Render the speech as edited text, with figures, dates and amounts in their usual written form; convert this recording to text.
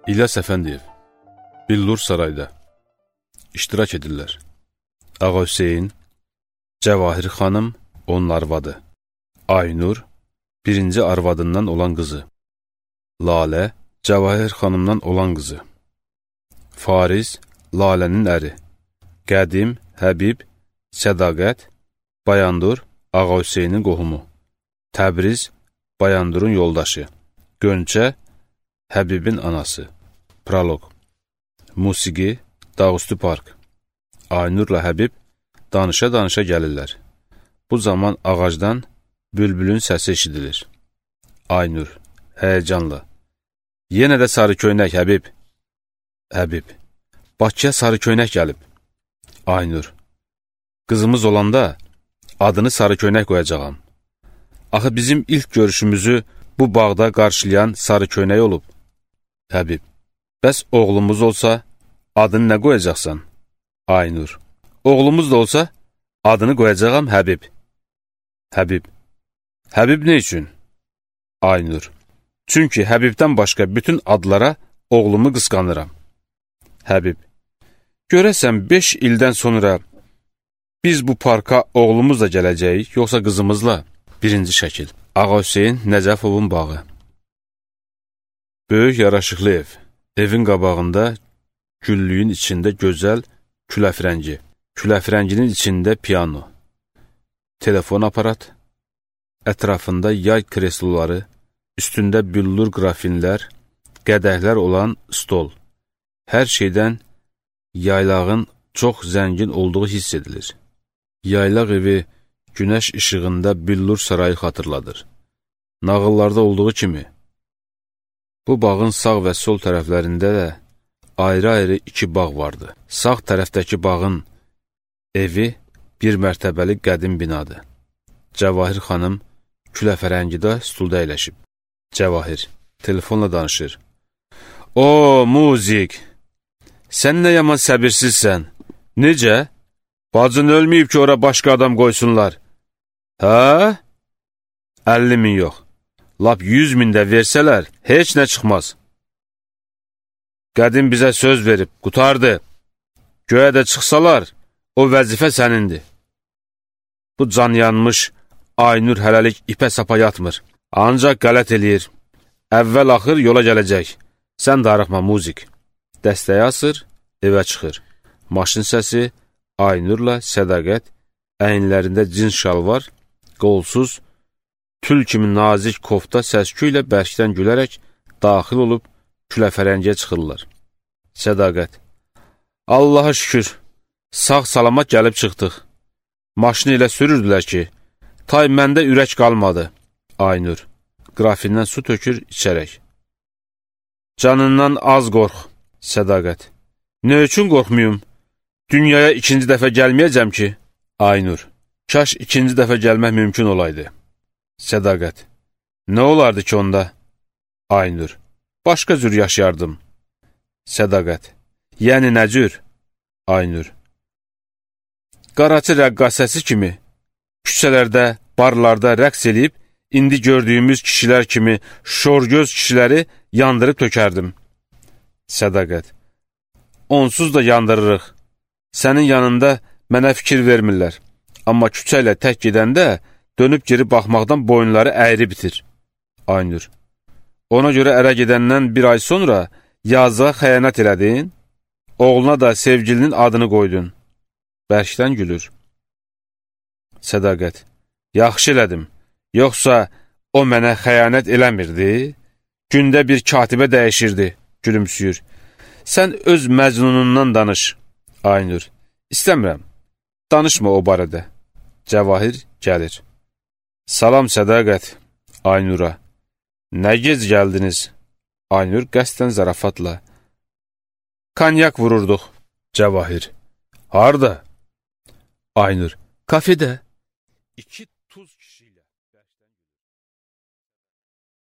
İlyas Əfəndiyev, Billur Sarayda iştirak edirlər. Ağa Hüseyin, Cəvahir xanım, onun arvadı. Aynur, birinci arvadından olan qızı. Lalə, Cəvahir xanımdan olan qızı. Fariz, Lalənin əri. Qədim, Həbib, Sədaqət, Bayandur, Ağa Hüseynin qohumu. Təbriz, Bayandurun yoldaşı. Gönçə, Həbibin anası. Proloq. Musiqi, Dağüstü Park. Aynurla Həbib danışa-danışa gəlirlər. Bu zaman ağacdan bülbülün səsi eşidilir. Aynur, həyəcanla. Yenə də sarı köynək, Həbib. Həbib, Bakıya sarı köynək gəlib. Aynur, qızımız olanda adını sarı köynək qoyacağam. Axı bizim ilk görüşümüzü bu bağda qarşılayan sarı köynək olub. Həbib, bəs oğlumuz olsa adını nə qoyacaqsan? Aynur, oğlumuz da olsa adını qoyacağam Həbib. Həbib, Həbib nə üçün? Aynur, çünki Həbibdən başqa bütün adlara oğlumu qısqanıram. Həbib, görəsən 5 ildən sonra biz bu parka oğlumuzla gələcəyik, yoxsa qızımızla? Birinci şəkil. Ağa Hüseyin Nəcəfovun bağı. Böyük yaraşıqlı ev. Evin qabağında güllüyün içində gözəl küləfrəngi. Küləfrənginin içində piano. Telefon aparat. Ətrafında yay kresloları, üstündə büllur qrafinlər, qədəhlər olan stol. Hər şeydən yaylağın çox zəngin olduğu hiss edilir. Yaylaq evi günəş işığında Billur sarayı xatırladır. Nağıllarda olduğu kimi, bu bağın sağ və sol tərəflərində də ayrı-ayrı 2 bağ vardı. Sağ tərəfdəki bağın evi bir mərtəbəli qədim binadır. Cəvahir xanım küləfərəngidə stulda əyləşib. Cəvahir telefonla danışır. O, muzik! Sən nə yaman səbirsizsən? Necə? Bacın ölməyib ki, ora başqa adam qoysunlar. Hə? 50 min yox. Lap 100 min də versələr, heç nə çıxmaz. Qədim bizə söz verib, qutardı. Göyə də çıxsalar, o vəzifə sənindir. Bu can yanmış Aynur hələlik ipə sapa yatmır. Ancaq qələt eləyir. Əvvəl-axır yola gələcək. Sən darıxma, muzik. Dəstəyi asır, evə çıxır. Maşın səsi, Aynurla Sədaqət, əyinlərində cins şalvar, qolsuz, tül kimi nazik kofta səsküylə bərkdən gülərək daxil olub küləfərəngiyə çıxırlar. Sədaqət, Allaha şükür, sağ-salamat gəlib çıxdıq. Maşını ilə sürürdülər ki, tay məndə ürək qalmadı. Aynur, qrafindən su tökür içərək. Canından az qorx, Sədaqət. Nə üçün qorxmuyum? Dünyaya 2-ci dəfə gəlməyəcəm ki? Aynur, kaş 2-ci dəfə gəlmək mümkün olaydı. Sədaqət, nə olardı ki onda? Aynur, başqa cür yaşayardım. Sədaqət, yəni nə cür? Aynur, qaraçı rəqqasəsi kimi, küçələrdə, barlarda rəqs eləyib, indi gördüyümüz kişilər kimi şorgöz kişiləri yandırıb tökərdim. Sədaqət, onsuz da yandırırıq. Sənin yanında mənə fikir vermirlər. Amma küçə ilə tək gedəndə dönüb geri baxmaqdan boyunları əyri bitir. Aynur, ona görə ərə gedəndən 1 ay sonra yazığa xəyanət elədin, oğluna da sevgilinin adını qoydun. Bərkdən gülür. Sədaqət, yaxşı elədim. Yoxsa o mənə xəyanət eləmirdi? Gündə bir katibə dəyişirdi, gülümsüyür. Sən öz məcnunundan danış. Aynur, istəmirəm. Danışma o barədə. Cəvahir gəlir. Salam Sədaqət, Aynura. Nə gec gəldiniz? Aynur qəsdən zarafatla. Kanyak vururduq. Cəvahir, harda? Aynur, kafedə. 2